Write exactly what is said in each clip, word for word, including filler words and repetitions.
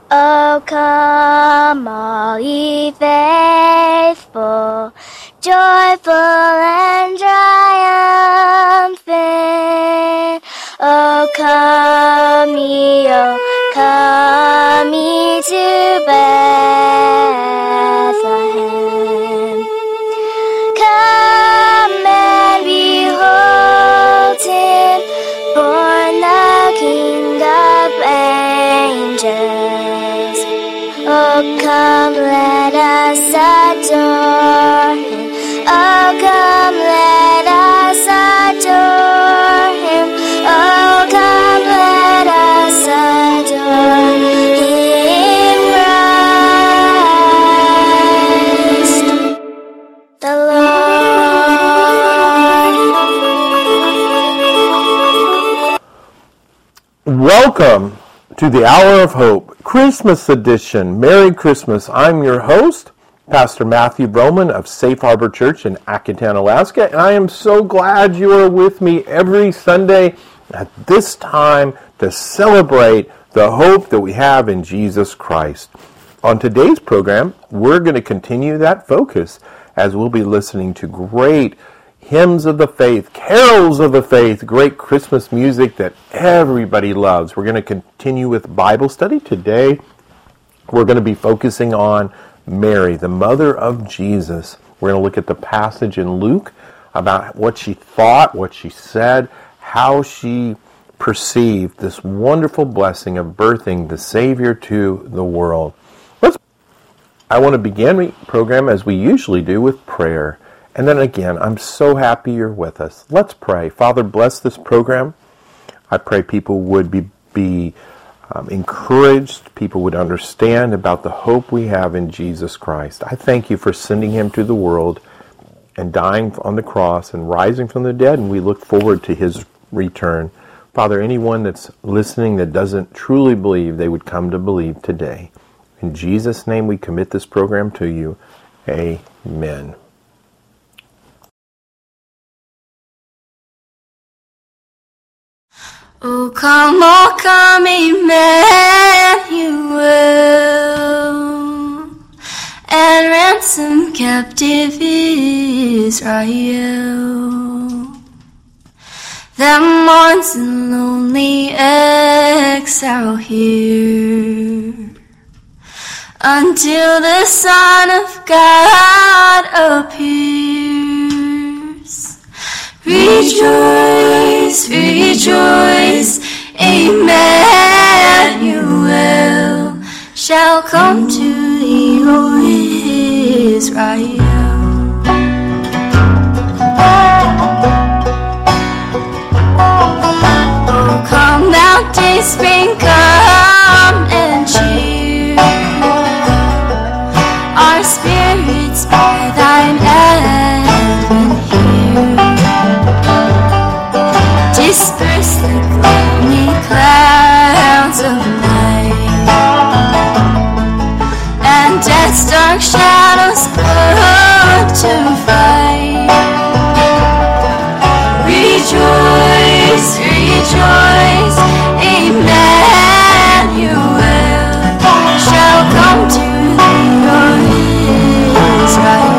O come all ye faithful, joyful and triumphant. O come ye, O come ye to Bethlehem. Come and behold him, born the King of angels. Oh, come, let us adore him. Oh, come, let us adore him. Oh, come, let us adore him, Christ the Lord. Welcome to the Hour of Hope, Christmas edition. Merry Christmas. I'm your host, Pastor Matthew Broman of Safe Harbor Church in Atkintown, Alaska, and I am so glad you are with me every Sunday at this time to celebrate the hope that we have in Jesus Christ. On today's program, we're going to continue that focus as we'll be listening to great hymns of the faith, carols of the faith, great Christmas music that everybody loves. We're going to continue with Bible study. Today, we're going to be focusing on Mary, the mother of Jesus. We're going to look at the passage in Luke about what she thought, what she said, how she perceived this wonderful blessing of birthing the Savior to the world. Let's. I want to begin the program as we usually do with prayer. And then again, I'm so happy you're with us. Let's pray. Father, bless this program. I pray people would be, be um, encouraged, people would understand about the hope we have in Jesus Christ. I thank you for sending him to the world and dying on the cross and rising from the dead, and we look forward to his return. Father, anyone that's listening that doesn't truly believe, they would come to believe today. In Jesus' name, we commit this program to you. Amen. Oh, come, oh, come, Emmanuel, and ransom captive Israel, that mourns in lonely exile here, until the Son of God appears. Rejoice, rejoice, Emmanuel shall come to thee, O Israel. Oh, come thou day spring, come and cheer our spirits by thine advent here. Disperse the gloomy clouds of night, and death's dark shadows put to flight. Rejoice, rejoice, Emmanuel shall come to thee, O Israel.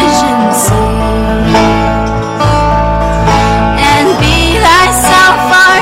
And be thyself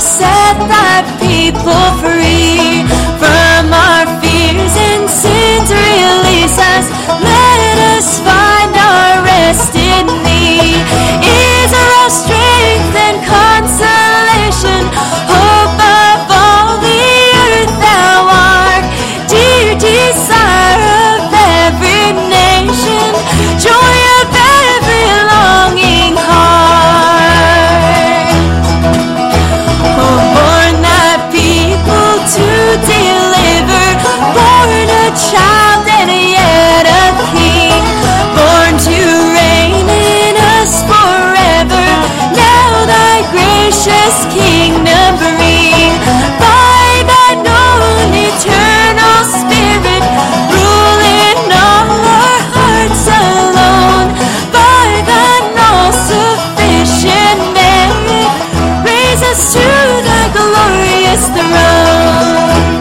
set thy people free from our fears and sins. Release us, let us find our rest in thee. Is our strength and consolation, hope of all the earth thou art, dear desire of every nation, joy of every longing heart. Oh, born thy people to deliver, born a child and yet a king, born to reign in us forever, now thy gracious kingdom bring. By thine own eternal spirit, rule in all our hearts alone. By thine all-sufficient merit, raise us to thy glorious throne.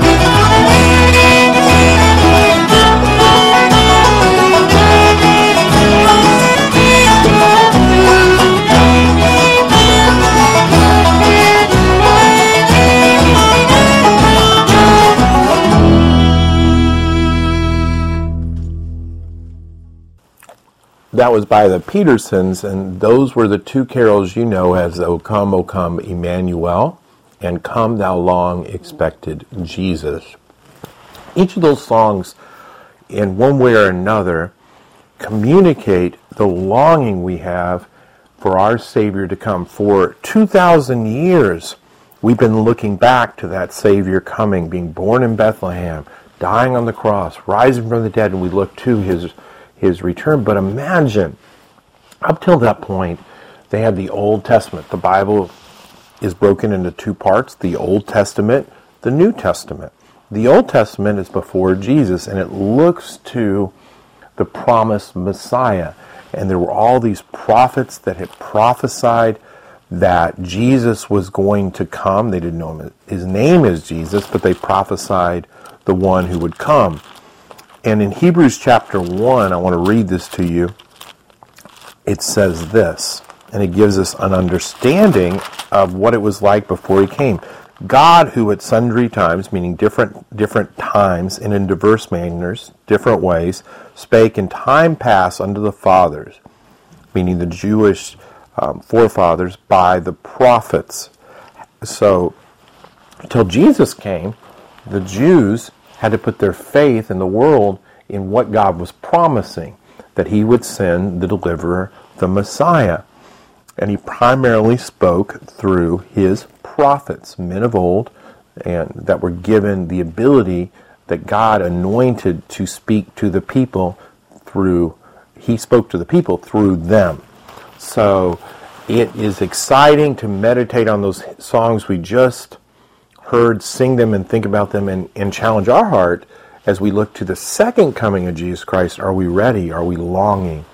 That was by the Petersons, and those were the two carols you know as O Come, O Come, Emmanuel, and Come Thou Long Expected Jesus. Each of those songs, in one way or another, communicate the longing we have for our Savior to come. For two thousand years, we've been looking back to that Savior coming, being born in Bethlehem, dying on the cross, rising from the dead, and we look to his his return. But imagine, up till that point, they had the Old Testament. The Bible is broken into two parts, the Old Testament, the New Testament. The Old Testament is before Jesus, and it looks to the promised Messiah. And there were all these prophets that had prophesied that Jesus was going to come. They didn't know him. His name is Jesus, but they prophesied the one who would come. And in Hebrews chapter one, I want to read this to you. It says this, and it gives us an understanding of what it was like before he came. God, who at sundry times, meaning different different times and in diverse manners, different ways, spake in time past unto the fathers, meaning the Jewish um, forefathers, by the prophets. So, until Jesus came, the Jews had to put their faith in the world in what God was promising, that he would send the deliverer, the Messiah. And he primarily spoke through his prophets, men of old, and that were given the ability that God anointed to speak to the people through, he spoke to the people through them. So it is exciting to meditate on those songs we just heard, sing them and think about them, and, and challenge our heart as we look to the second coming of Jesus Christ. Are we ready? Are we longing?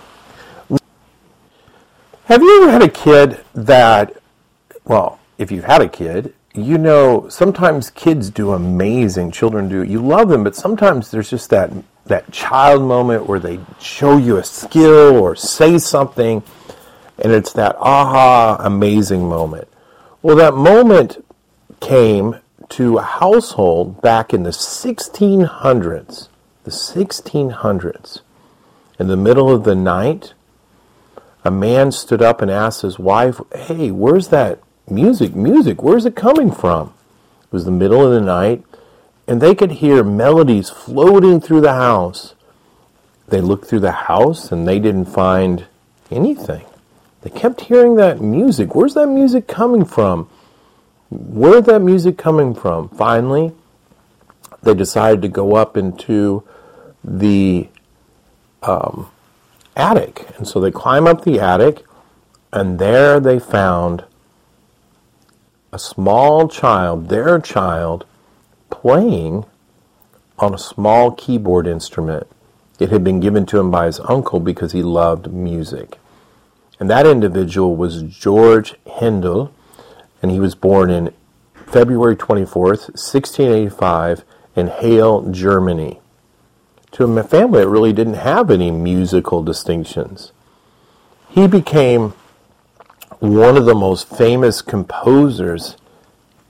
Have you ever had a kid that, well, if you've had a kid, you know sometimes kids do amazing, children do, you love them, but sometimes there's just that, that child moment where they show you a skill or say something, and it's that aha, amazing moment. Well, that moment came to a household back in the sixteen hundreds, the sixteen hundreds. In the middle of the night, a man stood up and asked his wife, hey, where's that music, music, where's it coming from? It was the middle of the night, and they could hear melodies floating through the house. They looked through the house, and they didn't find anything. They kept hearing that music. Where's that music coming from? Where's that music coming from? Finally, they decided to go up into the um, attic. And so they climb up the attic, and there they found a small child, their child, playing on a small keyboard instrument. It had been given to him by his uncle because he loved music. And that individual was George Handel, and he was born in February twenty-fourth, sixteen eighty-five, in Halle, Germany, to a family that really didn't have any musical distinctions. He became one of the most famous composers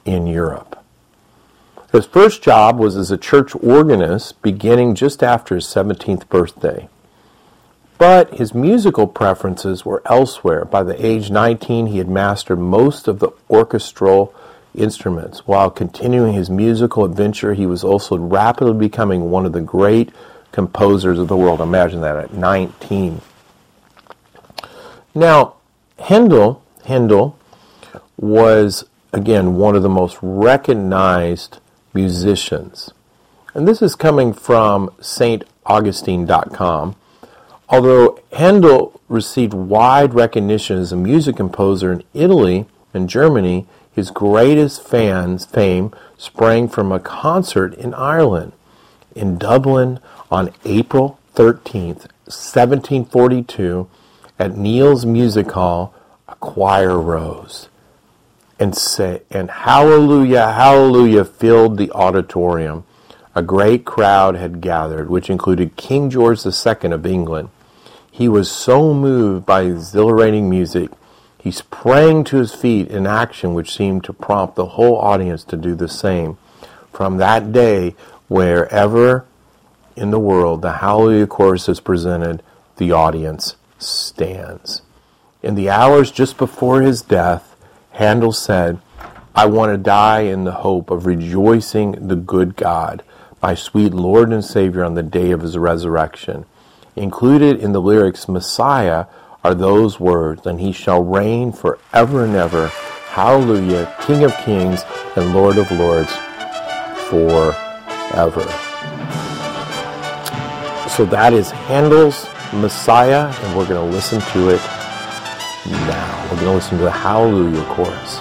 in Europe. His first job was as a church organist, beginning just after his seventeenth birthday. But his musical preferences were elsewhere. By the age nineteen, he had mastered most of the orchestral instruments. While continuing his musical adventure, he was also rapidly becoming one of the great composers of the world. Imagine that at nineteen. Now, Handel, Handel was, again, one of the most recognized musicians. And this is coming from Saint Augustine dot com. Although Handel received wide recognition as a music composer in Italy and Germany, his greatest fans fame sprang from a concert in Ireland. In Dublin on April thirteenth, seventeen forty-two, at Neil's Music Hall, a choir rose and say, and hallelujah, hallelujah filled the auditorium. A great crowd had gathered, which included King George the Second of England. He was so moved by exhilarating music, he sprang to his feet in action which seemed to prompt the whole audience to do the same. From that day, wherever in the world the Hallelujah Chorus is presented, the audience stands. In the hours just before his death, Handel said, "I want to die in the hope of rejoicing the good God, my sweet Lord and Savior, on the day of his resurrection." Included in the lyrics Messiah are those words, "And he shall reign forever and ever. Hallelujah, King of kings and Lord of lords, forever." So that is Handel's Messiah, and we're going to listen to it now. We're going to listen to the Hallelujah Chorus.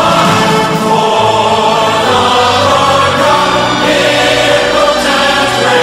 Transgression.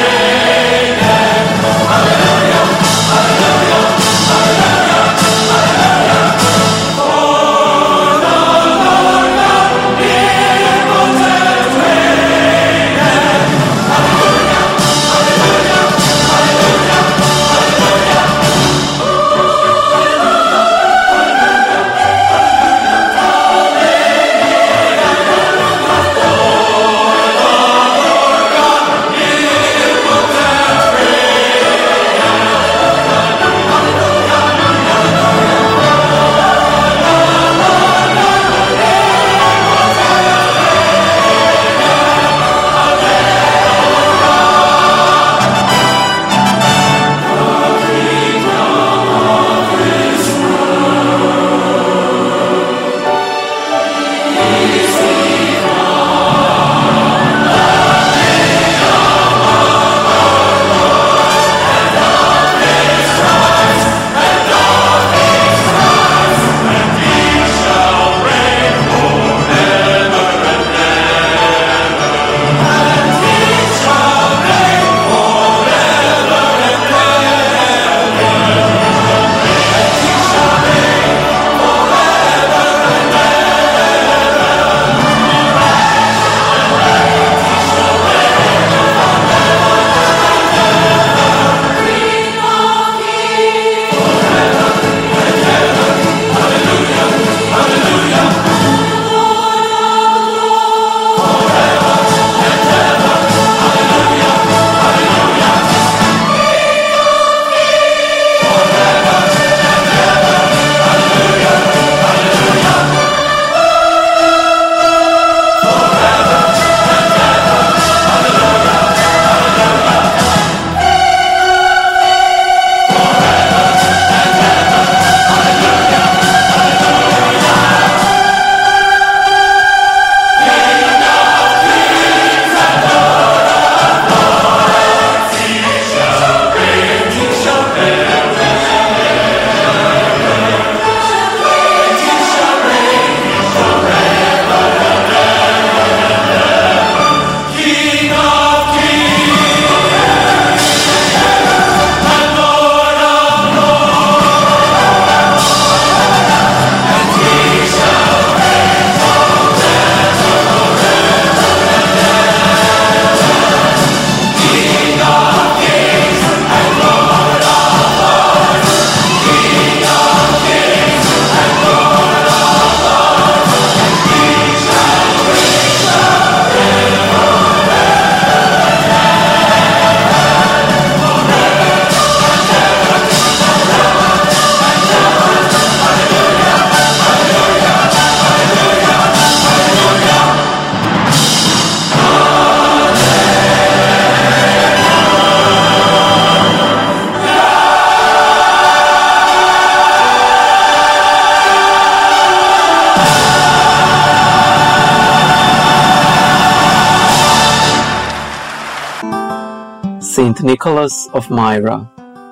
Nicholas of Myra.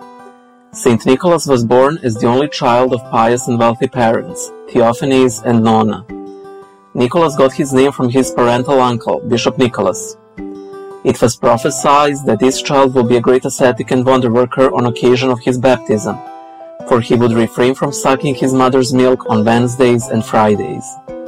Saint Nicholas was born as the only child of pious and wealthy parents, Theophanes and Nona. Nicholas got his name from his parental uncle, Bishop Nicholas. It was prophesied that this child would be a great ascetic and wonder worker on occasion of his baptism, for he would refrain from sucking his mother's milk on Wednesdays and Fridays.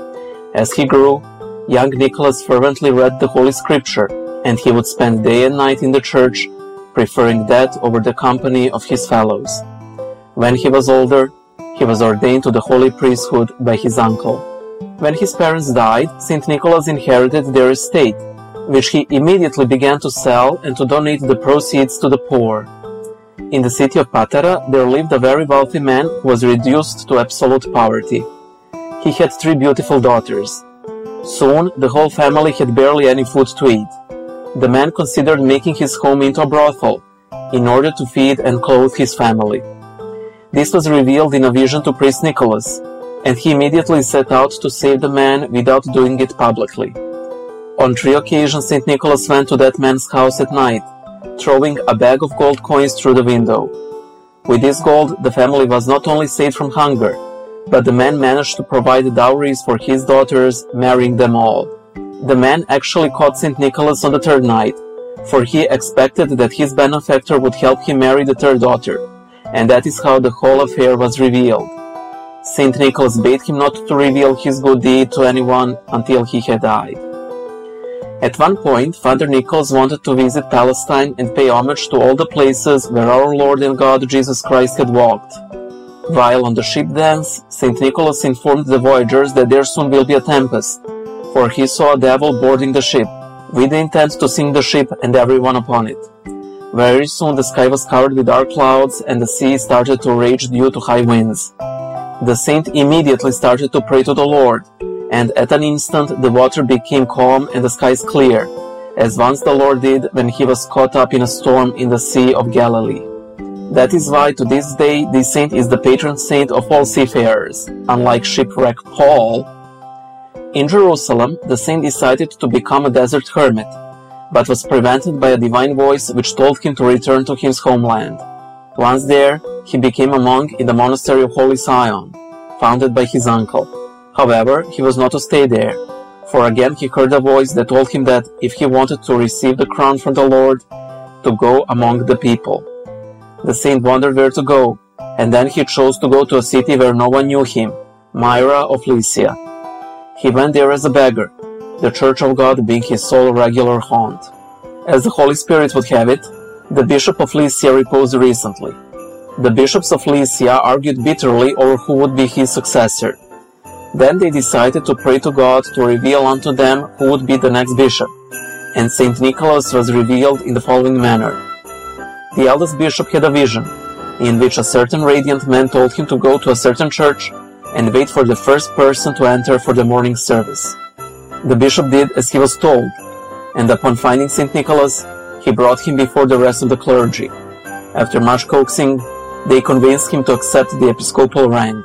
As he grew, young Nicholas fervently read the Holy Scripture, and he would spend day and night in the church, preferring that over the company of his fellows. When he was older, he was ordained to the holy priesthood by his uncle. When his parents died, Saint Nicholas inherited their estate, which he immediately began to sell and to donate the proceeds to the poor. In the city of Patara, there lived a very wealthy man who was reduced to absolute poverty. He had three beautiful daughters. Soon, the whole family had barely any food to eat. The man considered making his home into a brothel, in order to feed and clothe his family. This was revealed in a vision to priest Nicholas, and he immediately set out to save the man without doing it publicly. On three occasions Saint Nicholas went to that man's house at night, throwing a bag of gold coins through the window. With this gold, the family was not only saved from hunger, but the man managed to provide dowries for his daughters, marrying them all. The man actually caught Saint Nicholas on the third night, for he expected that his benefactor would help him marry the third daughter, and that is how the whole affair was revealed. Saint Nicholas bade him not to reveal his good deed to anyone until he had died. At one point, Father Nicholas wanted to visit Palestine and pay homage to all the places where our Lord and God Jesus Christ had walked. While on the ship dance, Saint Nicholas informed the voyagers that there soon will be a tempest, for he saw a devil boarding the ship, with the intent to sink the ship and everyone upon it. Very soon the sky was covered with dark clouds, and the sea started to rage due to high winds. The saint immediately started to pray to the Lord, and at an instant the water became calm and the skies clear, as once the Lord did when he was caught up in a storm in the Sea of Galilee. That is why to this day this saint is the patron saint of all seafarers, unlike shipwrecked Paul. In Jerusalem, the saint decided to become a desert hermit, but was prevented by a divine voice which told him to return to his homeland. Once there, he became a monk in the monastery of Holy Sion, founded by his uncle. However, he was not to stay there, for again he heard a voice that told him that if he wanted to receive the crown from the Lord, to go among the people. The saint wondered where to go, and then he chose to go to a city where no one knew him, Myra of Lycia. He went there as a beggar, the Church of God being his sole regular haunt. As the Holy Spirit would have it, the Bishop of Lycia reposed recently. The bishops of Lycia argued bitterly over who would be his successor. Then they decided to pray to God to reveal unto them who would be the next bishop, and Saint Nicholas was revealed in the following manner. The eldest bishop had a vision, in which a certain radiant man told him to go to a certain church and wait for the first person to enter for the morning service. The bishop did as he was told, and upon finding Saint Nicholas, he brought him before the rest of the clergy. After much coaxing, they convinced him to accept the episcopal rank.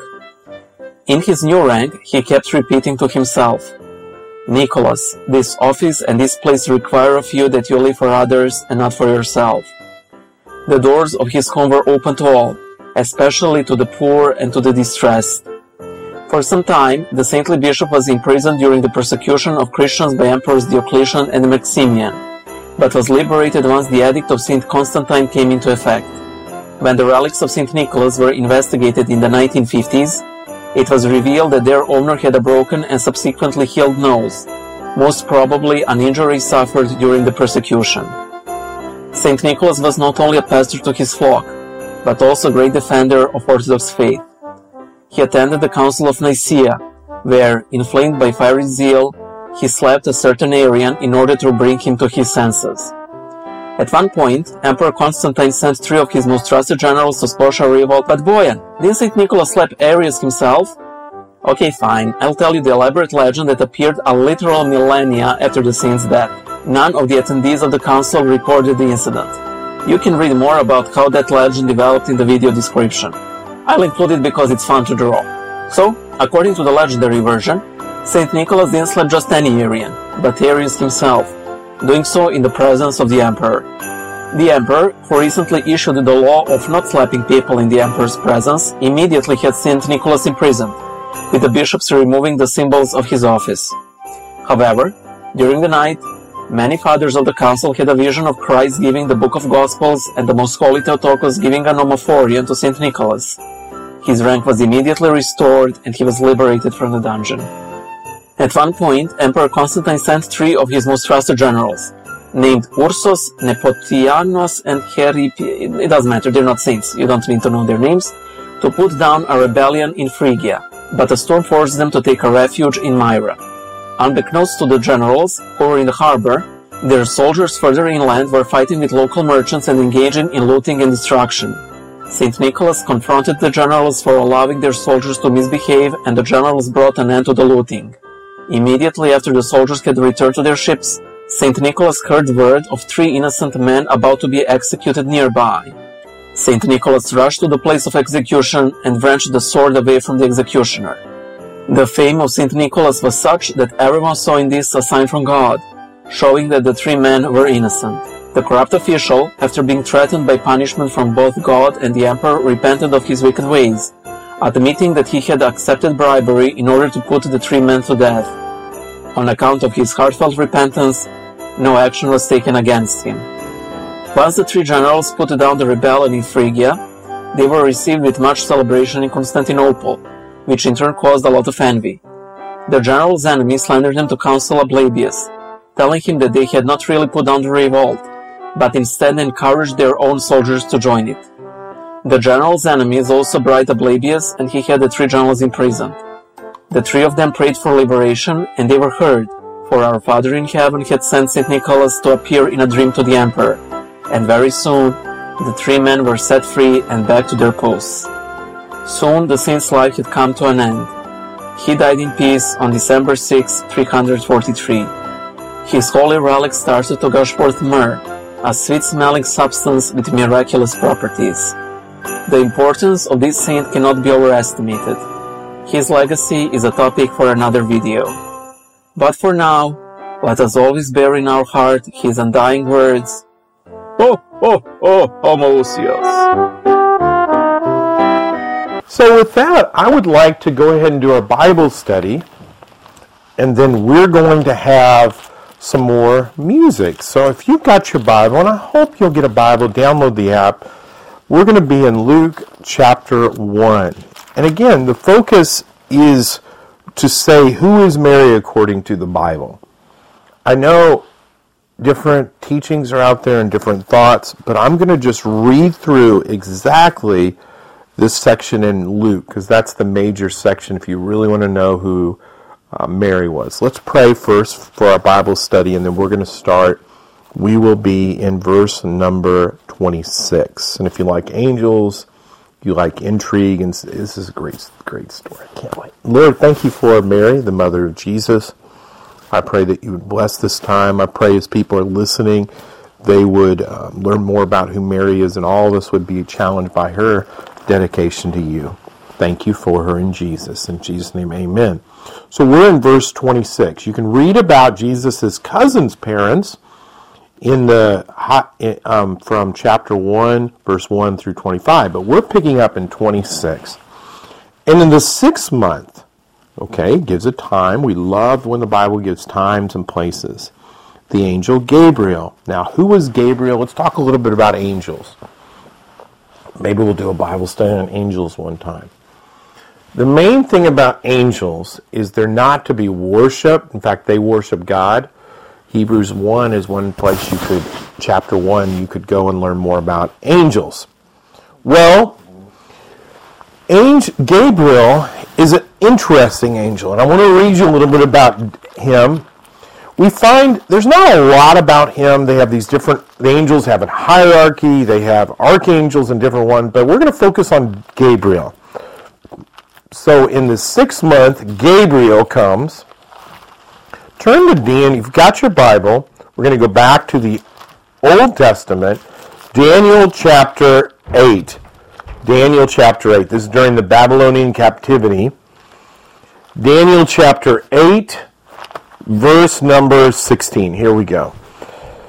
In his new rank, he kept repeating to himself, "Nicholas, this office and this place require of you that you live for others and not for yourself." The doors of his home were open to all, especially to the poor and to the distressed. For some time, the saintly bishop was imprisoned during the persecution of Christians by Emperors Diocletian and Maximian, but was liberated once the edict of Saint Constantine came into effect. When the relics of Saint Nicholas were investigated in the nineteen fifties, it was revealed that their owner had a broken and subsequently healed nose, most probably an injury suffered during the persecution. Saint Nicholas was not only a pastor to his flock, but also a great defender of Orthodox faith. He attended the Council of Nicaea, where, inflamed by fiery zeal, he slapped a certain Arian in order to bring him to his senses. At one point, Emperor Constantine sent three of his most trusted generals to squash a revolt. But Boyan, didn't Saint Nicholas slap Arius himself? Okay, fine, I'll tell you the elaborate legend that appeared a literal millennia after the saint's death. None of the attendees of the council recorded the incident. You can read more about how that legend developed in the video description. I'll include it because it's fun to draw. So, according to the legendary version, Saint Nicholas didn't slap just any Arian, but Arius himself, doing so in the presence of the emperor. The emperor, who recently issued the law of not slapping people in the emperor's presence, immediately had Saint Nicholas imprisoned, with the bishops removing the symbols of his office. However, during the night, many fathers of the council had a vision of Christ giving the Book of Gospels and the Most Holy Theotokos giving an omophorion to Saint Nicholas. His rank was immediately restored and he was liberated from the dungeon. At one point, Emperor Constantine sent three of his most trusted generals, named Ursus, Nepotianos, and Heripi, it doesn't matter, they're not saints, you don't need to know their names, to put down a rebellion in Phrygia, but a storm forced them to take a refuge in Myra. Unbeknownst to the generals, who were in the harbor, their soldiers further inland were fighting with local merchants and engaging in looting and destruction. Saint Nicholas confronted the generals for allowing their soldiers to misbehave, and the generals brought an end to the looting. Immediately after the soldiers had returned to their ships, Saint Nicholas heard word of three innocent men about to be executed nearby. Saint Nicholas rushed to the place of execution and wrenched the sword away from the executioner. The fame of Saint Nicholas was such that everyone saw in this a sign from God, showing that the three men were innocent. The corrupt official, after being threatened by punishment from both God and the emperor, repented of his wicked ways, admitting that he had accepted bribery in order to put the three men to death. On account of his heartfelt repentance, no action was taken against him. Once the three generals put down the rebellion in Phrygia, they were received with much celebration in Constantinople, which in turn caused a lot of envy. The general's enemies slandered him to Councillor Ablabius, telling him that they had not really put down the revolt, but instead encouraged their own soldiers to join it. The general's enemies also bribed Ablabius, and he had the three generals imprisoned. The three of them prayed for liberation, and they were heard, for our Father in heaven had sent Saint Nicholas to appear in a dream to the emperor, and very soon the three men were set free and back to their posts. Soon the saint's life had come to an end. He died in peace on December sixth, three hundred forty-three. His holy relic started to gush forth myrrh, a sweet-smelling substance with miraculous properties. The importance of this saint cannot be overestimated. His legacy is a topic for another video. But for now, let us always bear in our heart his undying words, "Oh, oh, oh, homoousios." So with that, I would like to go ahead and do our Bible study, and then we're going to have some more music. So if you've got your Bible, and I hope you'll get a Bible, download the app, we're going to be in Luke chapter one. And again, the focus is to say, who is Mary according to the Bible? I know different teachings are out there and different thoughts, but I'm going to just read through exactly this section in Luke, because that's the major section if you really want to know who uh, Mary was. Let's pray first for our Bible study, and then we're going to start. We will be in verse number twenty-six. And if you like angels, you like intrigue, and this is a great, great story. I can't wait. Lord, thank you for Mary, the mother of Jesus. I pray that you would bless this time. I pray as people are listening, they would uh, learn more about who Mary is, and all of us would be challenged by her dedication to you. Thank you for her in Jesus. In Jesus' name, amen. So we're in verse twenty-six. You can read about Jesus' cousin's parents in the um, from chapter one, verse one through twenty-five, but we're picking up in twenty-six. And in the sixth month, okay, gives a time. We love when the Bible gives times and places. The angel Gabriel. Now, who was Gabriel? Let's talk a little bit about angels. Maybe we'll do a Bible study on angels one time. The main thing about angels is they're not to be worshipped. In fact, they worship God. Hebrews one is one place you could, chapter one, you could go and learn more about angels. Well, angel, Gabriel is an interesting angel, and I want to read you a little bit about him. We find there's not a lot about him. They have these different, the angels have a hierarchy, they have archangels and different ones, but we're going to focus on Gabriel. So in the sixth month, Gabriel comes. Turn to Dan, you've got your Bible. We're going to go back to the Old Testament, Daniel chapter eight. Daniel chapter eight. This is during the Babylonian captivity. Daniel chapter eight, verse number sixteen. Here we go.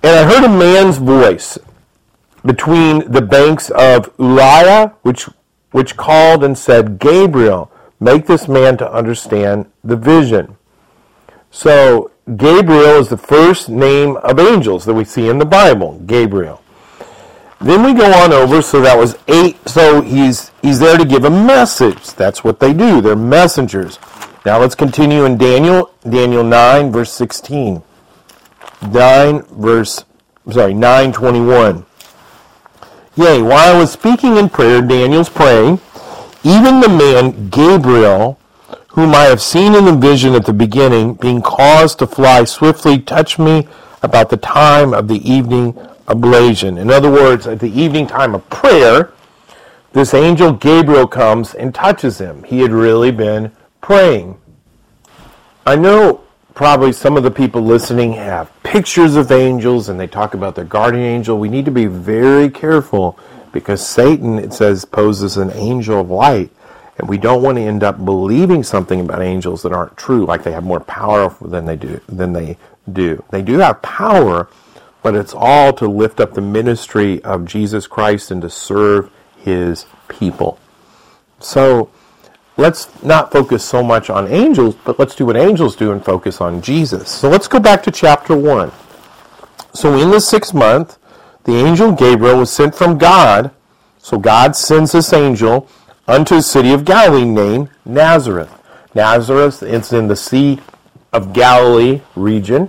And I heard a man's voice between the banks of Ulai, which which called and said, Gabriel, make this man to understand the vision. So Gabriel is the first name of angels that we see in the Bible, Gabriel. Then we go on over, so that was eight, so he's he's there to give a message. That's what they do, they're messengers. Now let's continue in Daniel, Daniel nine, verse sixteen. nine, verse, sorry, nine twenty-one. Yea, while I was speaking in prayer, Daniel's praying, even the man Gabriel, whom I have seen in the vision at the beginning, being caused to fly swiftly, touched me about the time of the evening oblation. In other words, at the evening time of prayer, this angel Gabriel comes and touches him. He had really been praying. I know probably some of the people listening have pictures of angels and they talk about their guardian angel. We need to be very careful because Satan, it says, poses an angel of light. And we don't want to end up believing something about angels that aren't true, like they have more power than they do. Than they do. They do have power, but it's all to lift up the ministry of Jesus Christ and to serve his people. So let's not focus so much on angels, but let's do what angels do and focus on Jesus. So let's go back to chapter one. So in the sixth month, the angel Gabriel was sent from God. So God sends this angel unto a city of Galilee named Nazareth. Nazareth is in the Sea of Galilee region.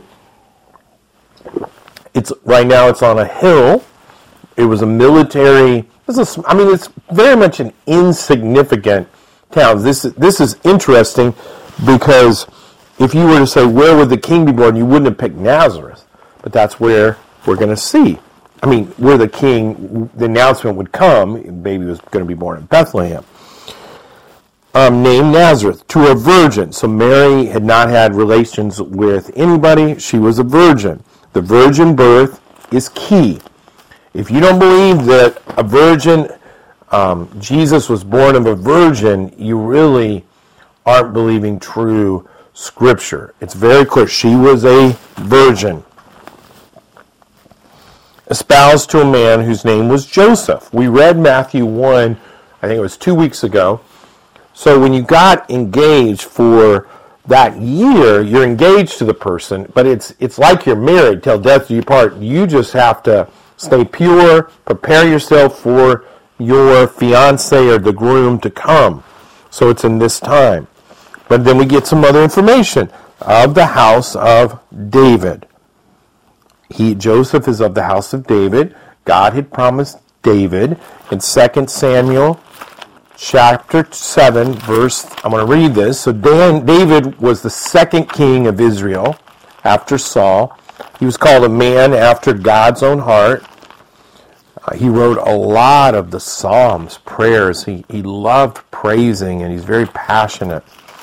It's right now it's on a hill. It was a military, this is, I mean, it's very much an insignificant town. This, this is interesting because if you were to say, where would the king be born, you wouldn't have picked Nazareth. But that's where we're going to see. I mean, where the king, the announcement would come, the baby was going to be born in Bethlehem. Um, named Nazareth, to a virgin. So Mary had not had relations with anybody. She was a virgin. The virgin birth is key. If you don't believe that a virgin, um, Jesus was born of a virgin, you really aren't believing true Scripture. It's very clear. She was a virgin, espoused to a man whose name was Joseph. We read Matthew one, I think it was two weeks ago. So when you got engaged for that year, you're engaged to the person, but it's it's like you're married till death do you part. You just have to stay pure, prepare yourself for your fiancé or the groom to come. So it's in this time. But then we get some other information of the house of David. He, Joseph is of the house of David. God had promised David in Second Samuel chapter seven, verse, I'm going to read this. So Dan, David was the second king of Israel after Saul. He was called a man after God's own heart. Uh, he wrote a lot of the Psalms, prayers. He, he loved praising, and he's very passionate.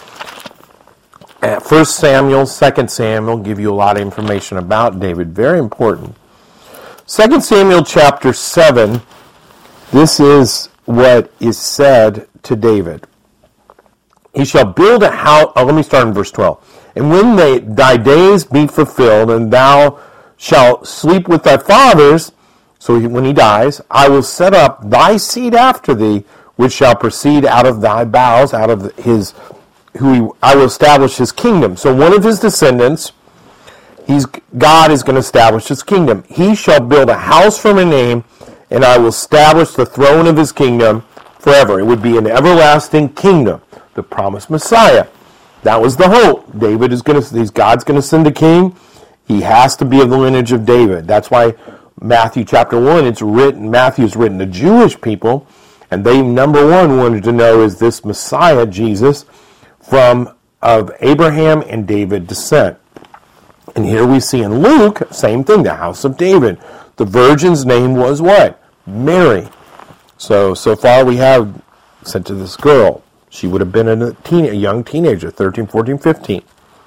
At First Samuel, Second Samuel give you a lot of information about David. Very important. Second Samuel chapter seven, this is what is said to David. He shall build a house. Oh, let me start in verse twelve. And when they, thy days be fulfilled, and thou shalt sleep with thy fathers, so he, when he dies, I will set up thy seed after thee, which shall proceed out of thy bowels, out of his, who he, I will establish his kingdom. So one of his descendants, he's God is going to establish his kingdom. He shall build a house for my name, and I will establish the throne of his kingdom forever. It would be an everlasting kingdom, the promised Messiah. That was the hope. David is going to, God's going to send a king. He has to be of the lineage of David. That's why Matthew chapter one, it's written, Matthew's written to Jewish people, and they, number one, wanted to know, is this Messiah, Jesus, from of Abraham and David descent? And here we see in Luke, same thing, the house of David. The virgin's name was what? Mary. So, so far we have sent to this girl. She would have been a, teen, a young teenager, thirteen, fourteen, fifteen.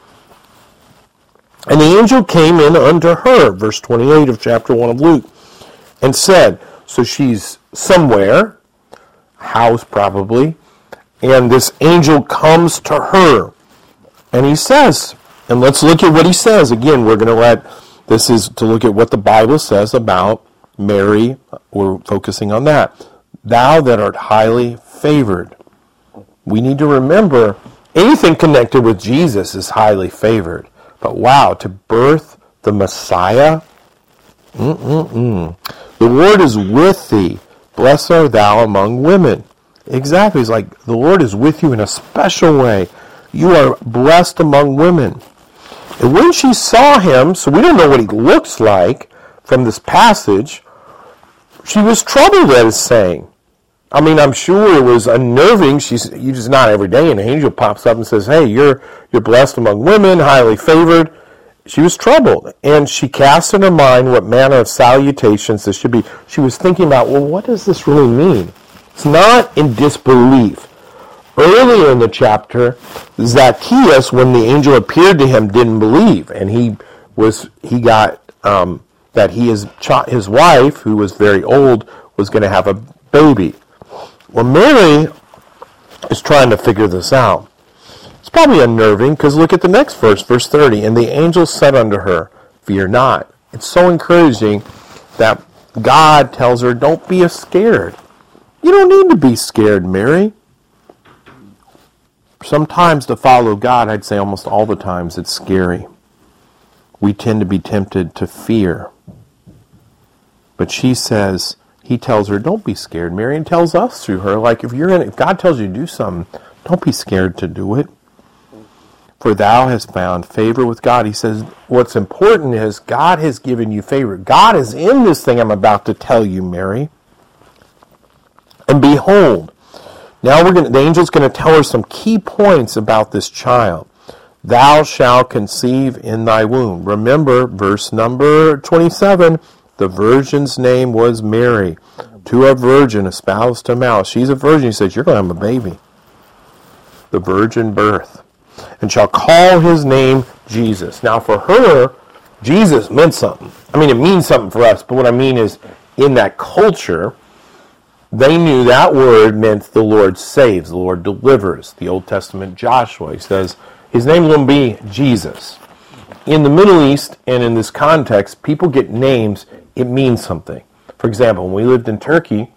And the angel came in unto her, verse twenty-eight of chapter one of Luke, and said, so she's somewhere, house probably, and this angel comes to her, and he says, and let's look at what he says. Again, we're going to let This is to look at what the Bible says about Mary. We're focusing on that. Thou that art highly favored. We need to remember anything connected with Jesus is highly favored. But wow, to birth the Messiah? Mm-mm-mm. The Lord is with thee. Blessed art thou among women. Exactly. It's like the Lord is with you in a special way. You are blessed among women. And when she saw him, so we don't know what he looks like from this passage, she was troubled at his saying. I mean, I'm sure it was unnerving. She's you just not every day an angel pops up and says, "Hey, you're you're blessed among women, highly favored." She was troubled, and she cast in her mind what manner of salutations this should be. She was thinking about, well, what does this really mean? It's not in disbelief. Earlier in the chapter, Zacchaeus, when the angel appeared to him, didn't believe, and he was he got um, that he his his wife, who was very old, was going to have a baby. Well, Mary is trying to figure this out. It's probably unnerving, because look at the next verse, verse thirty. And the angel said unto her, fear not. It's so encouraging that God tells her, don't be scared. You don't need to be scared, Mary. Sometimes to follow God, I'd say almost all the times, it's scary. We tend to be tempted to fear. But she says, he tells her, don't be scared, Mary, and tells us through her, like if you're gonna, if God tells you to do something, don't be scared to do it. For thou hast found favor with God. He says, what's important is God has given you favor. God is in this thing I'm about to tell you, Mary. And behold, now we're going. The angel's going to tell her some key points about this child. Thou shalt conceive in thy womb. Remember, verse number twenty-seven, the virgin's name was Mary. To a virgin espoused to Mount. She's a virgin. He says, you're going to have a baby. The virgin birth. And shall call his name Jesus. Now for her, Jesus meant something. I mean, it means something for us, but what I mean is, in that culture, they knew that word meant the Lord saves, the Lord delivers. The Old Testament Joshua, he says, his name will be Jesus. In the Middle East and in this context, people get names, it means something. For example, when we lived in Turkey,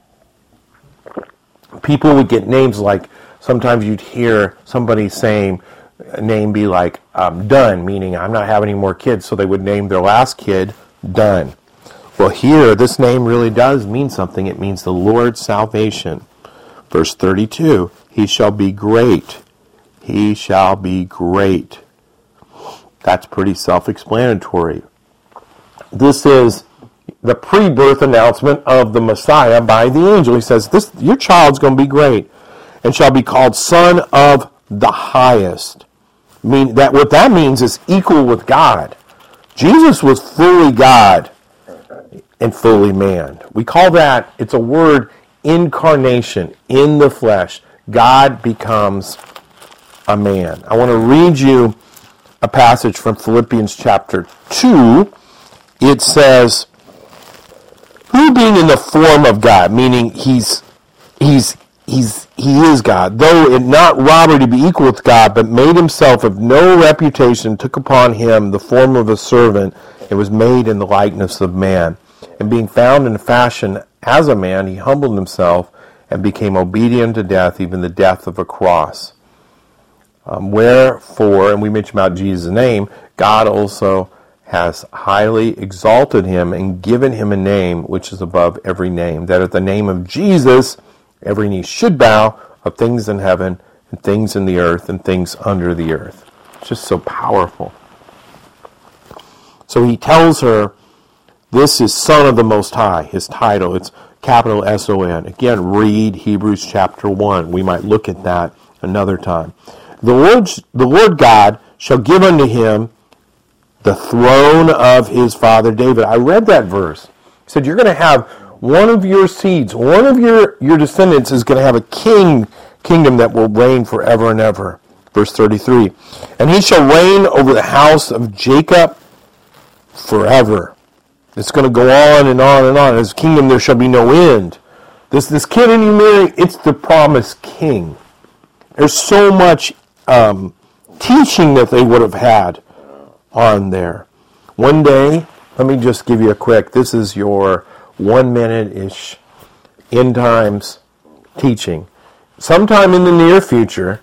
people would get names like, sometimes you'd hear somebody saying, a name be like, um, Dunn, meaning I'm not having any more kids, so they would name their last kid Dunn. Well, here, this name really does mean something. It means the Lord's salvation. Verse thirty-two, he shall be great. He shall be great. That's pretty self-explanatory. This is the pre-birth announcement of the Messiah by the angel. He says, "This your child's going to be great, and shall be called Son of the Highest." I mean, that what that means is equal with God. Jesus was fully God and fully man. We call that, it's a word, incarnation, in the flesh. God becomes a man. I want to read you a passage from Philippians chapter two. It says, who being in the form of God, meaning he's he's he's he is God, though it not robbery to be equal with God, but made himself of no reputation, took upon him the form of a servant, and was made in the likeness of man. And being found in fashion as a man, he humbled himself and became obedient to death, even the death of a cross. Um, wherefore, and we mentioned about Jesus' name, God also has highly exalted him and given him a name which is above every name, that at the name of Jesus every knee should bow, of things in heaven and things in the earth and things under the earth. It's just so powerful. So he tells her, this is Son of the Most High, his title. It's capital S O N. Again, read Hebrews chapter one. We might look at that another time. The Lord, the Lord God shall give unto him the throne of his father David. I read that verse. He said, you're going to have one of your seeds, one of your, your descendants is going to have a king kingdom that will reign forever and ever. Verse thirty-three. And he shall reign over the house of Jacob forever. It's going to go on and on and on. His kingdom there shall be no end. This this kid in you, Mary, it's the promised king. There's so much um, teaching that they would have had on there. One day, let me just give you a quick, this is your one minute-ish end times teaching. Sometime in the near future,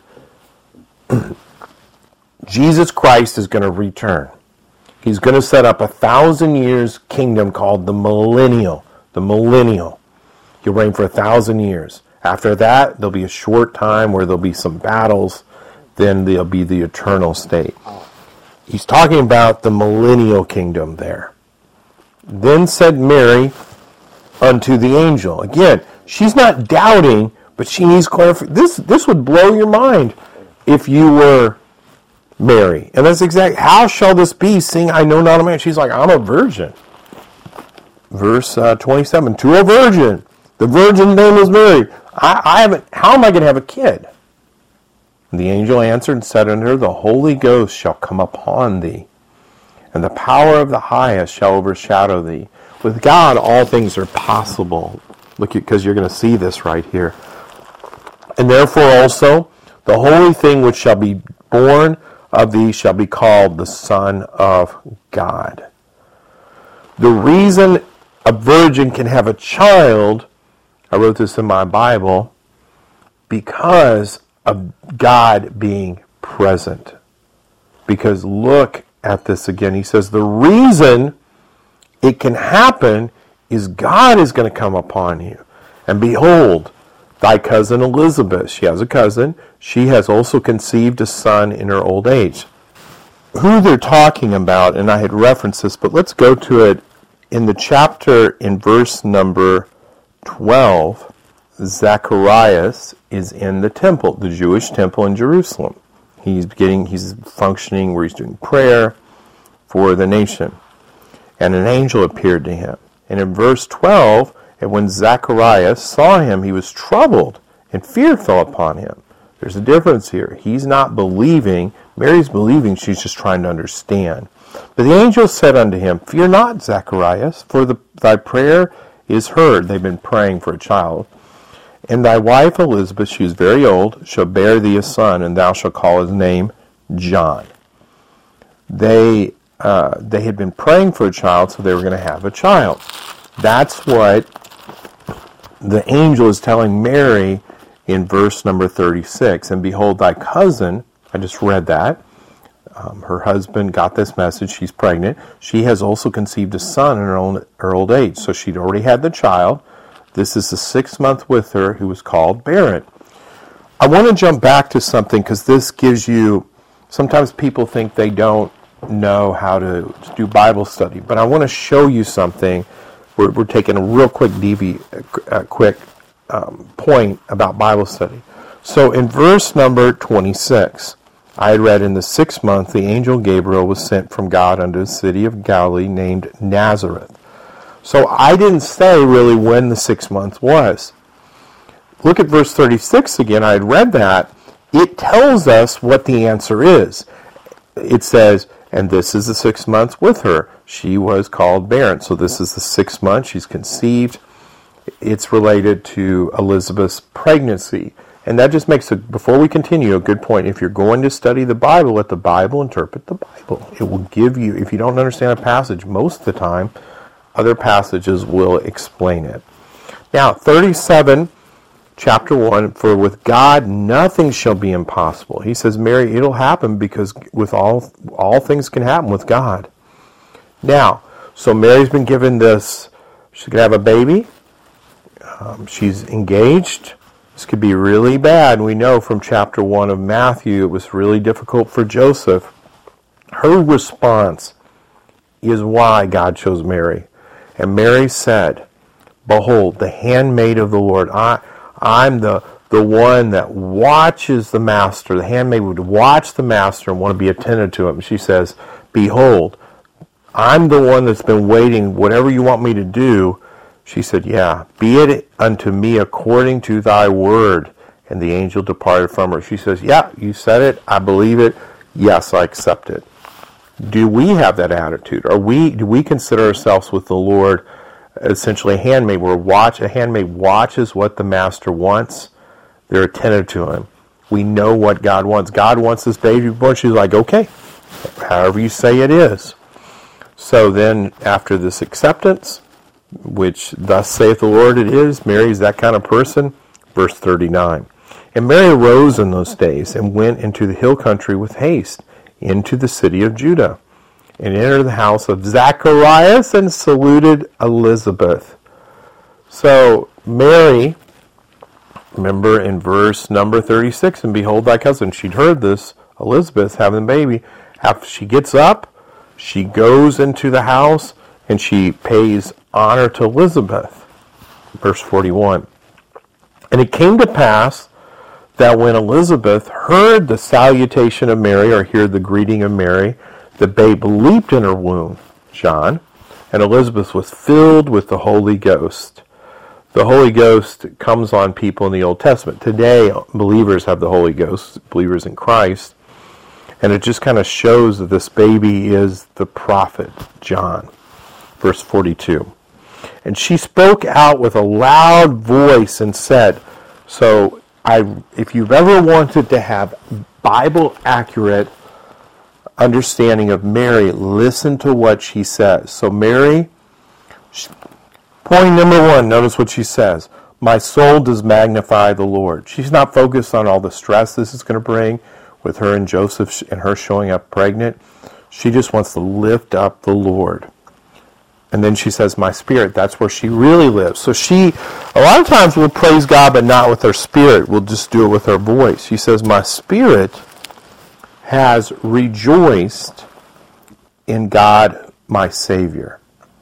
Jesus Christ is going to return. He's going to set up a thousand years kingdom called the millennial. The millennial. He'll reign for a thousand years. After that, there'll be a short time where there'll be some battles. Then there'll be the eternal state. He's talking about the millennial kingdom there. Then said Mary unto the angel. Again, she's not doubting, but she needs clarification. This, this would blow your mind if you were Mary. And that's exactly, how shall this be, seeing I know not a man? She's like, I'm a virgin. Verse uh, twenty-seven, to a virgin. The virgin name is Mary. I, I haven't, how am I going to have a kid? And the angel answered and said unto her, the Holy Ghost shall come upon thee, and the power of the highest shall overshadow thee. With God, all things are possible. Look, because you're going to see this right here. And therefore also, the holy thing which shall be born of thee shall be called the Son of God. The reason a virgin can have a child, I wrote this in my Bible, because of God being present. Because look at this again. He says the reason it can happen is God is going to come upon you. And behold, thy cousin Elizabeth, she has a cousin, she has also conceived a son in her old age. Who they're talking about, and I had referenced this, but let's go to it in the chapter in verse number twelve. Zacharias is in the temple, the Jewish temple in Jerusalem. He's getting, he's functioning where he's doing prayer for the nation. And an angel appeared to him. And in verse twelve, and when Zacharias saw him, he was troubled, and fear fell upon him. There's a difference here. He's not believing. Mary's believing. She's just trying to understand. But the angel said unto him, fear not, Zacharias, for the, thy prayer is heard. They've been praying for a child. And thy wife Elizabeth, she is very old, shall bear thee a son, and thou shalt call his name John. They uh, they had been praying for a child, so they were going to have a child. That's what the angel is telling Mary in verse number thirty-six. And behold, thy cousin, I just read that, um, her husband got this message, she's pregnant. She has also conceived a son in her, own, her old age. So she'd already had the child. This is the sixth month with her, who was called barren. I want to jump back to something because this gives you, sometimes people think they don't know how to do Bible study, but I want to show you something. We're, we're taking a real quick D V, a quick um, point about Bible study. So in verse number twenty-six, I had read, in the sixth month the angel Gabriel was sent from God unto a city of Galilee named Nazareth. So I didn't say really when the sixth month was. Look at verse thirty-six again. I had read that. It tells us what the answer is. It says, and this is the sixth month with her. She was called barren. So this is the sixth month. She's conceived. It's related to Elizabeth's pregnancy. And that just makes, it, before we continue, a good point. If you're going to study the Bible, let the Bible interpret the Bible. It will give you, if you don't understand a passage most of the time, other passages will explain it. Now, thirty-seven, chapter one, for with God nothing shall be impossible. He says, Mary, it'll happen because with all all things can happen with God. Now, so Mary's been given this, she's going to have a baby. Um, she's engaged. This could be really bad. We know from chapter one of Matthew, it was really difficult for Joseph. Her response is why God chose Mary. And Mary said, behold, the handmaid of the Lord. I, I'm the, the one that watches the master. The handmaid would watch the master and want to be attentive to him. She says, behold, I'm the one that's been waiting. Whatever you want me to do. She said, yeah, be it unto me according to thy word. And the angel departed from her. She says, yeah, you said it. I believe it. Yes, I accept it. Do we have that attitude? Are we? Do we consider ourselves with the Lord essentially a handmaid? Where watch a handmaid watches what the master wants. They're attentive to him. We know what God wants. God wants this baby born. She's like, okay, however you say it is. So then, after this acceptance, which thus saith the Lord it is, Mary's that kind of person. Verse thirty-nine. And Mary arose in those days and went into the hill country with haste into the city of Judah, and entered the house of Zacharias and saluted Elizabeth. So Mary, remember in verse number thirty-six, and behold thy cousin, she'd heard this, Elizabeth having a baby. After she gets up, she goes into the house and she pays honor to Elizabeth. Verse forty-one. And it came to pass that when Elizabeth heard the salutation of Mary, or heard the greeting of Mary, the babe leaped in her womb, John, and Elizabeth was filled with the Holy Ghost. The Holy Ghost comes on people in the Old Testament. Today, believers have the Holy Ghost, believers in Christ, and it just kind of shows that this baby is the prophet John. Verse forty-two. And she spoke out with a loud voice and said, so I, if you've ever wanted to have Bible-accurate understanding of Mary, listen to what she says. So Mary, she, point number one, notice what she says. My soul does magnify the Lord. She's not focused on all the stress this is going to bring with her and Joseph and her showing up pregnant. She just wants to lift up the Lord. And then she says, my spirit, that's where she really lives. So she, a lot of times will praise God, but not with her spirit. We'll just do it with her voice. She says, my spirit has rejoiced in God, my Savior.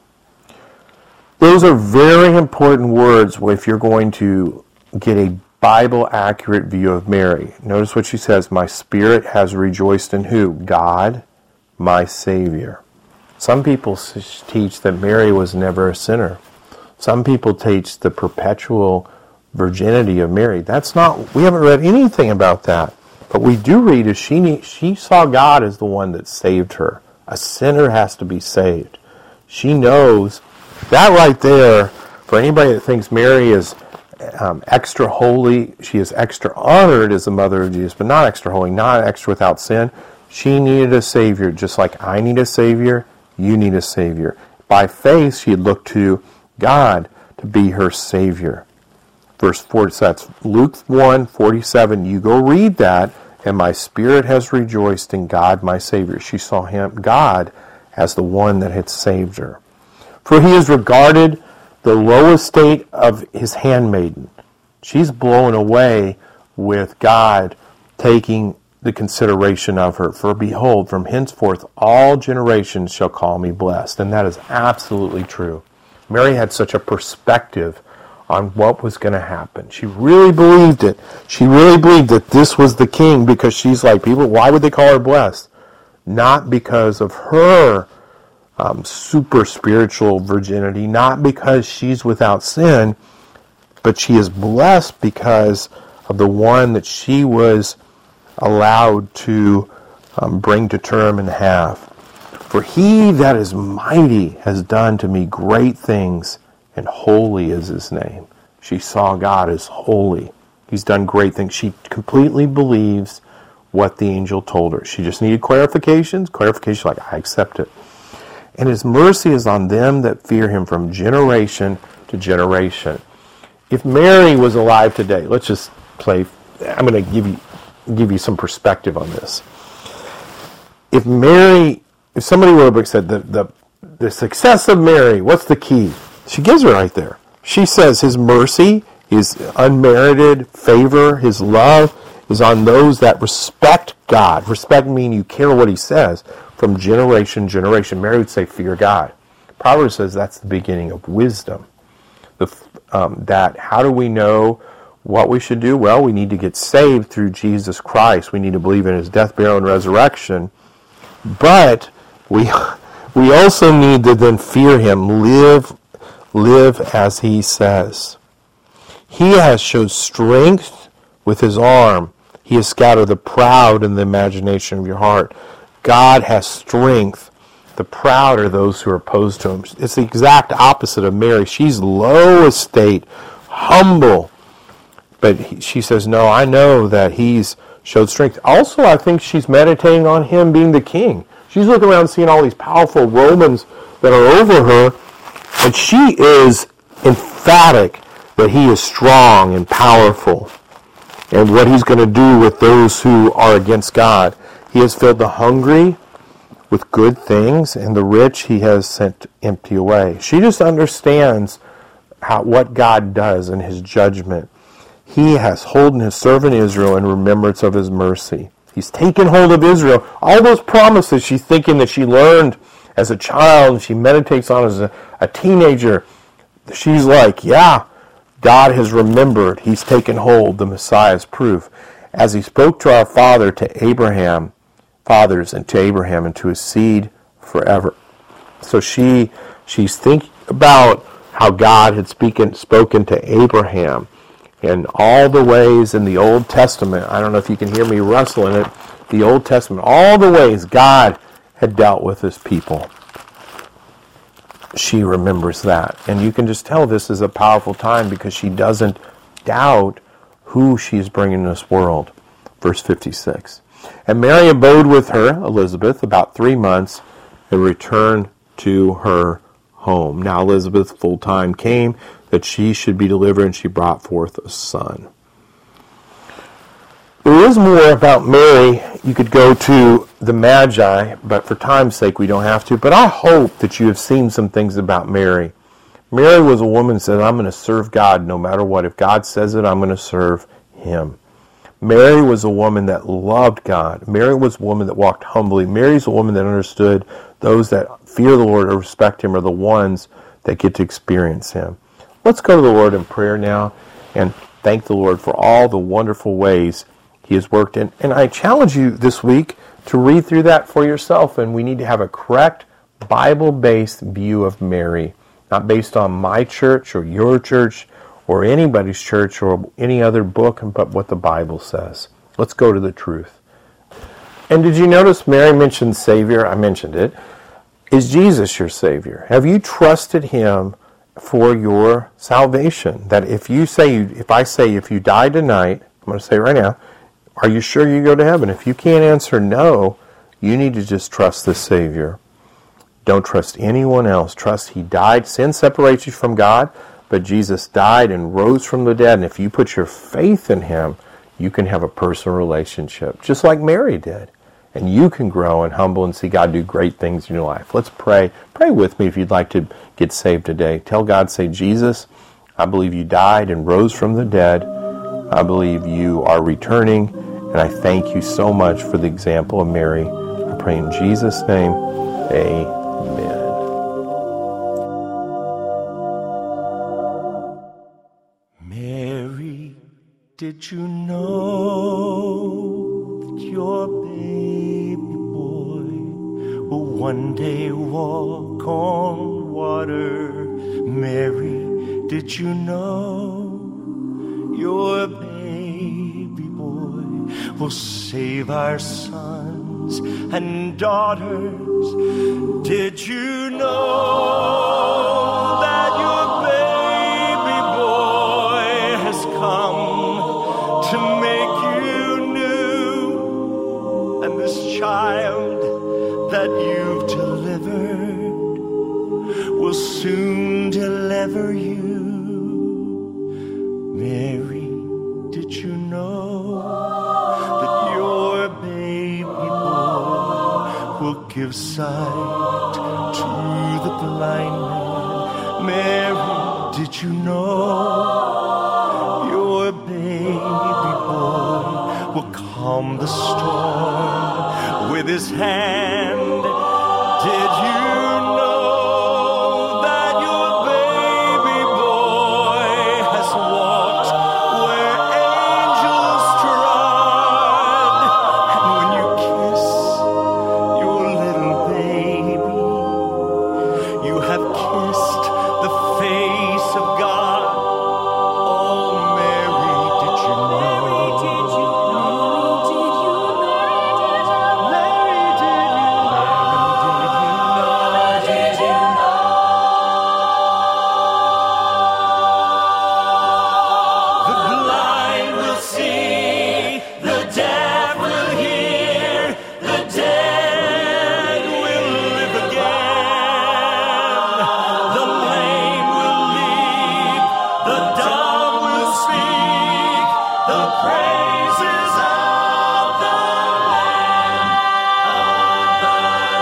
Those are very important words if you're going to get a Bible-accurate view of Mary. Notice what she says, my spirit has rejoiced in who? God, my Savior. Some people teach that Mary was never a sinner. Some people teach the perpetual virginity of Mary. That's not, we haven't read anything about that. But we do read is she, she saw God as the one that saved her. A sinner has to be saved. She knows that right there, for anybody that thinks Mary is um, extra holy, she is extra honored as the mother of Jesus, but not extra holy, not extra without sin. She needed a Savior, just like I need a Savior. You need a Savior. By faith, she had looked to God to be her Savior. Verse four, so that's Luke one forty-seven. You go read that, and my spirit has rejoiced in God, my Savior. She saw him, God, as the one that had saved her. For he has regarded the low estate of his handmaiden. She's blown away with God taking the consideration of her. For behold, from henceforth all generations shall call me blessed. And that is absolutely true. Mary had such a perspective on what was going to happen. She really believed it. She really believed that this was the king, because she's like, people, why would they call her blessed? Not because of her um, super spiritual virginity, not because she's without sin, but she is blessed because of the one that she was allowed to um, bring to term and have. For he that is mighty has done to me great things, and holy is his name. She saw God as holy. He's done great things. She completely believes what the angel told her. She just needed clarifications. Clarification like, I accept it. And his mercy is on them that fear him from generation to generation. If Mary was alive today, let's just play, I'm going to give you give you some perspective on this. If Mary, if somebody wrote a book said the, the, the success of Mary, what's the key? She gives it right there. She says his mercy, his unmerited favor, his love is on those that respect God. Respect meaning you care what he says from generation to generation. Mary would say, fear God. Proverbs says that's the beginning of wisdom. The, um, that how do we know what we should do? Well, we need to get saved through Jesus Christ. We need to believe in his death, burial, and resurrection. But we we also need to then fear him, live, live as he says. He has showed strength with his arm. He has scattered the proud in the imagination of your heart. God has strength. The proud are those who are opposed to him. It's the exact opposite of Mary. She's low estate, humble. But he, she says, no, I know that he's showed strength. Also, I think she's meditating on him being the king. She's looking around seeing all these powerful Romans that are over her, and she is emphatic that he is strong and powerful and what he's going to do with those who are against God. He has filled the hungry with good things, and the rich he has sent empty away. She just understands how what God does in his judgment. He has holden his servant Israel in remembrance of his mercy. He's taken hold of Israel. All those promises she's thinking that she learned as a child and she meditates on as a, a teenager, she's like, yeah, God has remembered. He's taken hold. The Messiah's proof. As he spoke to our father, to Abraham, fathers, and to Abraham, and to his seed forever. So she she's thinking about how God had speaking, spoken to Abraham in all the ways in the Old Testament. I don't know if you can hear me rustling it. The Old Testament, all the ways God had dealt with his people. She remembers that. And you can just tell this is a powerful time because she doesn't doubt who she's bringing in this world. Verse fifty-six. And Mary abode with her, Elizabeth, about three months and returned to her home. Now Elizabeth full time came that she should be delivered, and she brought forth a son. There is more about Mary. You could go to the Magi, but for time's sake we don't have to. But I hope that you have seen some things about Mary. Mary was a woman who said, I'm going to serve God no matter what. If God says it, I'm going to serve him. Mary was a woman that loved God. Mary was a woman that walked humbly. Mary's a woman that understood those that fear the Lord or respect him are the ones that get to experience him. Let's go to the Lord in prayer now and thank the Lord for all the wonderful ways he has worked in. And I challenge you this week to read through that for yourself. And we need to have a correct Bible-based view of Mary, not based on my church or your church or anybody's church or any other book, but what the Bible says. Let's go to the truth. And did you notice Mary mentioned Savior? I mentioned it. Is Jesus your Savior? Have you trusted him for your salvation? That if you say, if I say, if you die tonight, I'm going to say it right now, are you sure you go to heaven? If you can't answer no, you need to just trust the Savior. Don't trust anyone else. Trust he died. Sin separates you from God, but Jesus died and rose from the dead. And if you put your faith in him, you can have a personal relationship, just like Mary did. And you can grow and humble and see God do great things in your life. Let's pray. Pray with me if you'd like to get saved today. Tell God, say, Jesus, I believe you died and rose from the dead. I believe you are returning. And I thank you so much for the example of Mary. I pray in Jesus' name, amen. Mary, did you know that your baby boy will one day walk on water? Mary, did you know your baby boy will save our sons and daughters? Did you know that your baby boy has come to make you new? And this child that you've delivered will soon deliver you. Mary, did you know that your baby boy will give sight to the blind man? Mary, did you know your baby boy will calm the storm with his hand? Did you know that your baby boy has walked where angels trod? And when you kiss your little baby, you have kissed the face of God. Oh, Mary, did you know? Mary, did you know? Mary, did you know? Mary, did you know? the praises of the Lamb, of the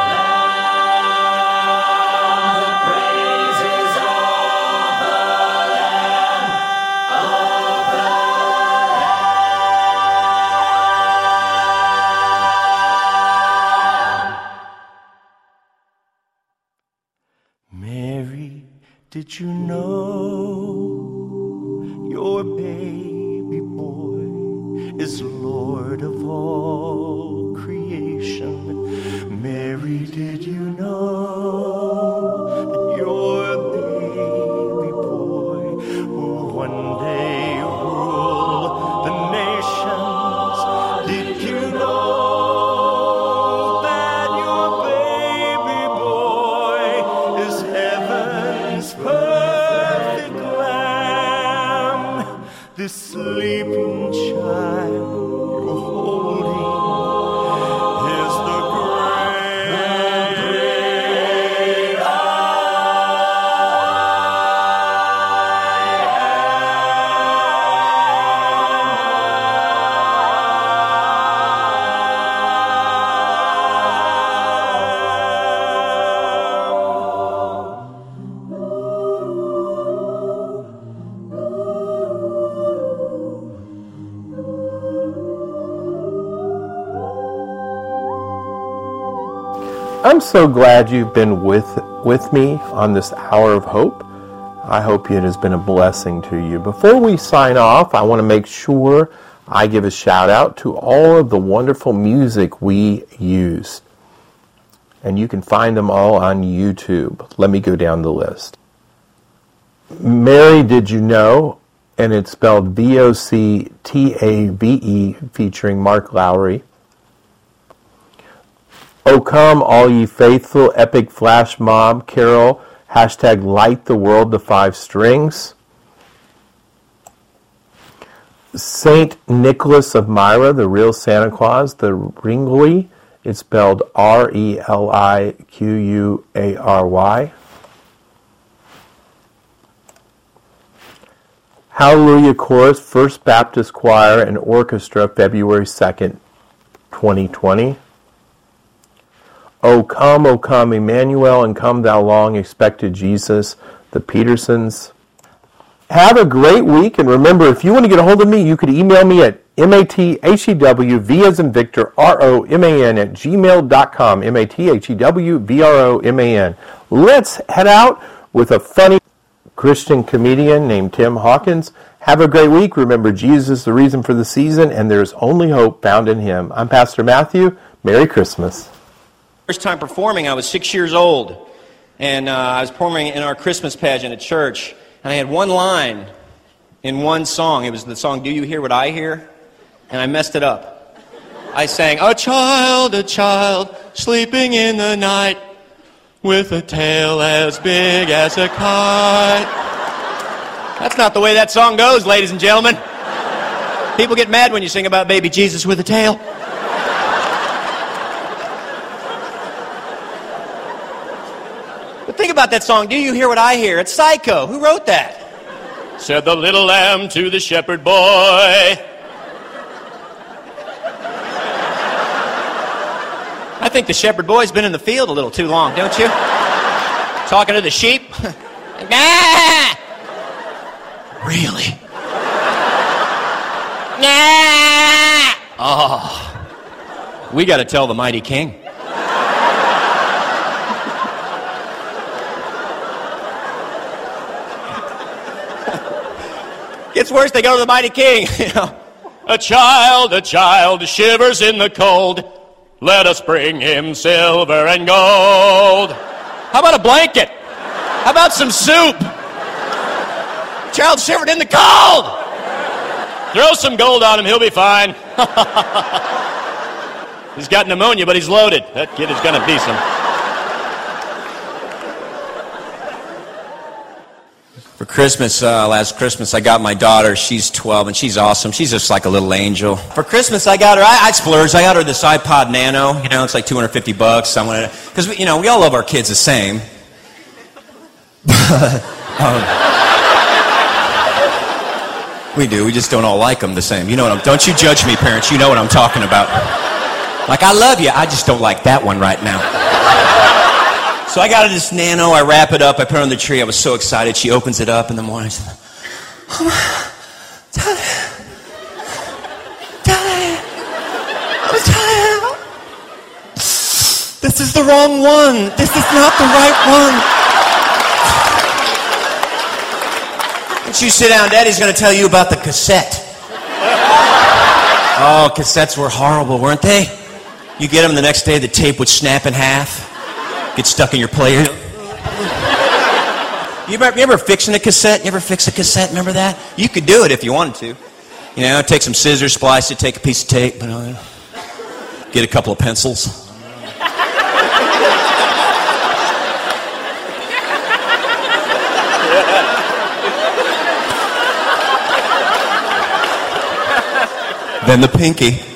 Lamb, the praises of the Lamb, of the Lamb. Mary, did you know your baby boy is Lord of all creation? Mary, did you know that your baby boy will one day rule the nations? Did you know that your baby boy is heaven's perfect Lamb? This sleeping child you're holding is the great I I'm so glad you've been with with me on this hour of hope. I hope it has been a blessing to you. Before we sign off, I want to make sure I give a shout out to all of the wonderful music we use. And you can find them all on YouTube. Let me go down the list. Mary, Did You Know? And it's spelled V O C T A V E, featuring Mark Lowry. O Come, All Ye Faithful, Epic Flash Mob, Carol, hashtag Light the World to Five Strings. Saint Nicholas of Myra, the real Santa Claus, the Ringly, it's spelled R E L I Q U A R Y. Hallelujah Chorus, First Baptist Choir and Orchestra, February second, twenty twenty. O Come, O Come, Emmanuel, and Come Thou Long Expected Jesus, the Petersons. Have a great week, and remember, if you want to get a hold of me, you could email me at M-A-T-H-E-W, V as in Victor, R-O-M-A-N at gmail dot com, M A T H E W, V R O M A N. Let's head out with a funny Christian comedian named Tim Hawkins. Have a great week. Remember, Jesus is the reason for the season, and there's only hope found in Him. I'm Pastor Matthew. Merry Christmas. First time performing, I was six years old, and uh, I was performing in our Christmas pageant at church, and I had one line in one song. It was the song, Do You Hear What I Hear? And I messed it up. I sang, a child, a child, sleeping in the night, with a tail as big as a kite. That's not the way that song goes, ladies and gentlemen. People get mad when you sing about baby Jesus with a tail. But think about that song, Do You Hear What I Hear? It's Psycho. Who wrote that? Said the little lamb to the shepherd boy. I think the shepherd boy's been in the field a little too long, don't you? Talking to the sheep. Ah! Really? Ah! Oh, we got to tell the mighty king. Gets worse, they go to the mighty king. You know, a child, a child shivers in the cold. Let us bring him silver and gold. How about a blanket? How about some soup? Child shivered in the cold. Throw some gold on him, he'll be fine. He's got pneumonia, but he's loaded. That kid is going to be some. For Christmas, uh, last Christmas, I got my daughter. She's twelve, and she's awesome. She's just like a little angel. For Christmas, I got her, I, I splurged. I got her this iPod Nano. You know, it's like two hundred fifty bucks. I wanted to, because, you know, we all love our kids the same. um, We do. We just don't all like them the same. You know what I'm... Don't you judge me, parents. You know what I'm talking about. Like, I love you. I just don't like that one right now. So I got her this Nano. I wrap it up. I put it on the tree. I was so excited. She opens it up in the morning. She said, oh, my... Daddy. Daddy. I'm tired. This is the wrong one. This is not the right one. You sit down, Daddy's going to tell you about the cassette. Oh, cassettes were horrible, weren't they? You get them the next day, the tape would snap in half, get stuck in your player. You ever, you ever fixing a cassette? You ever fix a cassette? Remember that? You could do it if you wanted to. You know, take some scissors, splice it, take a piece of tape, you know, get a couple of pencils. Then the pinky.